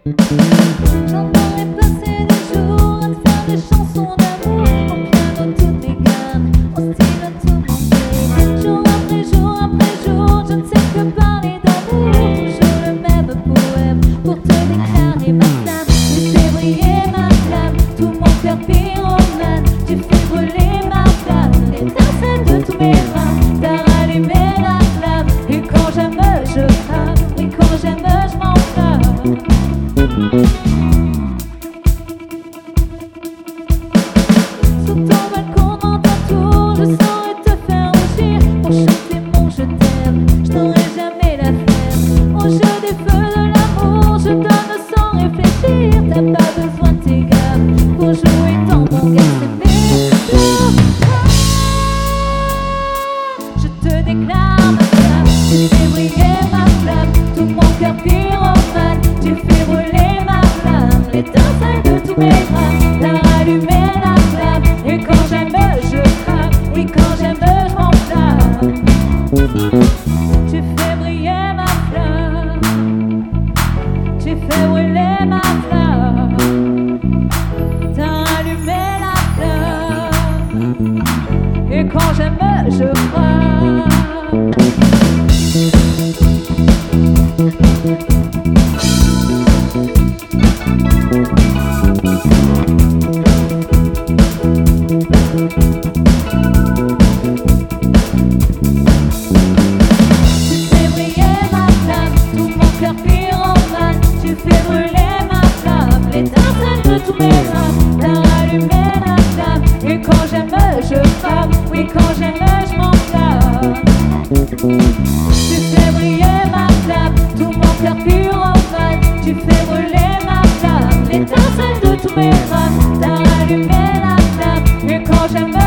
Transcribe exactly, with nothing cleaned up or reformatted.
J'entendrai passer des jours à te faire des chansons d'amour au piano, toutes les gammes, au style automatique. Jour après jour après jour, je ne sais que parler d'amour. Toujours le même poème pour te déclarer ma flamme. Tu fais briller ma flamme, tout mon cœur pyromane. Tu fais brûler ma flamme, l'étincelle de tous mes reins. T'as rallumé la flamme, et quand j'aime je crame, et quand j'aime je m'enflamme. Sous ton balcon dans ta tour, je saurais te faire rougir. Pour chanter mon je t'aime, je n'aurai jamais la flemme. Au jeu des feux de l'amour, je donne sans réfléchir. T'as pas besoin de tes gammes pour jouer dans mon gars. Je te déclare ma flamme, tu fais briller ma flamme, tout mon cœur pyromane. Tu fais brûler ma flamme, l'étincelle de tous mes bras. T'as rallumé la flamme, et quand j'aime je crame. Oui, quand j'aime je m'enflamme. Tu fais briller ma flamme, tu fais brûler ma flamme. T'as rallumé la flamme, et quand j'aime je crame. Tu fais brûler ma flamme, l'étincelle de tous mes reins. T'as rallumé la flamme, et quand j'aime je crame. Oui, quand j'aime je m'enflamme. Tu fais briller ma flamme, tout mon cœur pyromane. Tu fais brûler ma flamme, l'étincelle de tous mes reins. T'as rallumé la flamme, et quand j'aime